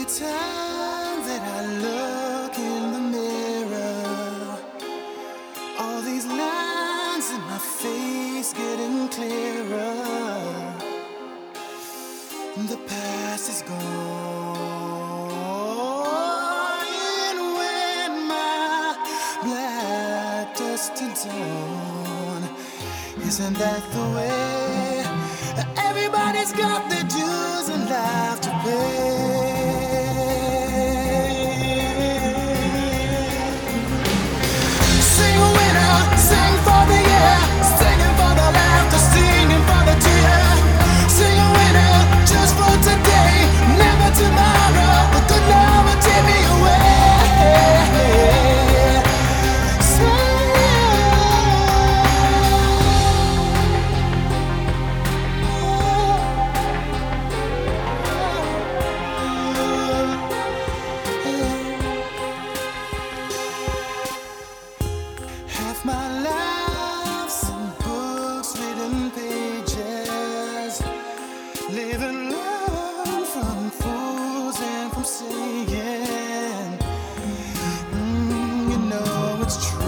time that I look in the mirror, all these lines in my face getting clearer. The past is gone, and when my black dust to dawn, isn't that the way? Everybody's got their dues in life to pay. Sing a winner, sing for the year, singing for the laughter, singing for the tear. Sing a winner just for today, never tomorrow. The good Lord will take me away. Half my life's in books, written pages, living learn from fools and from saying, you know it's true.